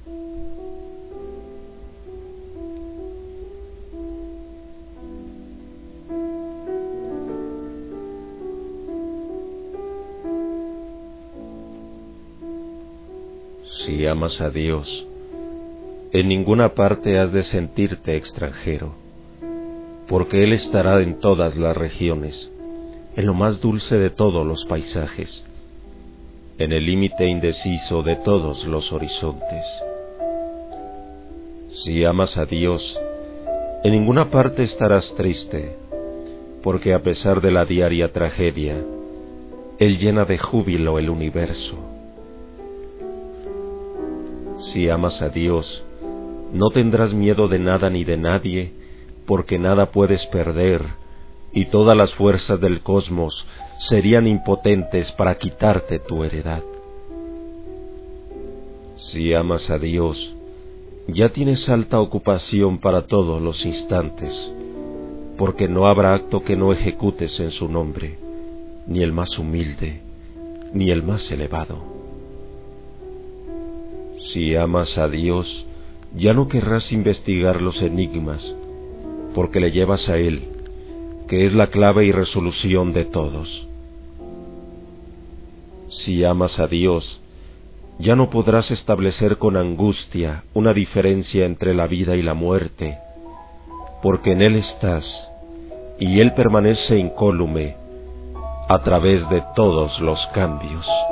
Si amas a Dios, en ninguna parte has de sentirte extranjero, porque Él estará en todas las regiones, en lo más dulce de todos los paisajes, en el límite indeciso de todos los horizontes. Si amas a Dios, en ninguna parte estarás triste, porque a pesar de la diaria tragedia, Él llena de júbilo el universo. Si amas a Dios, no tendrás miedo de nada ni de nadie, porque nada puedes perder, y todas las fuerzas del cosmos serían impotentes para quitarte tu heredad. Si amas a Dios, ya tienes alta ocupación para todos los instantes, porque no habrá acto que no ejecutes en su nombre, ni el más humilde, ni el más elevado. Si amas a Dios, ya no querrás investigar los enigmas, porque le llevas a Él, que es la clave y resolución de todos. Si amas a Dios, ya no podrás establecer con angustia una diferencia entre la vida y la muerte, porque en Él estás, y Él permanece incólume a través de todos los cambios.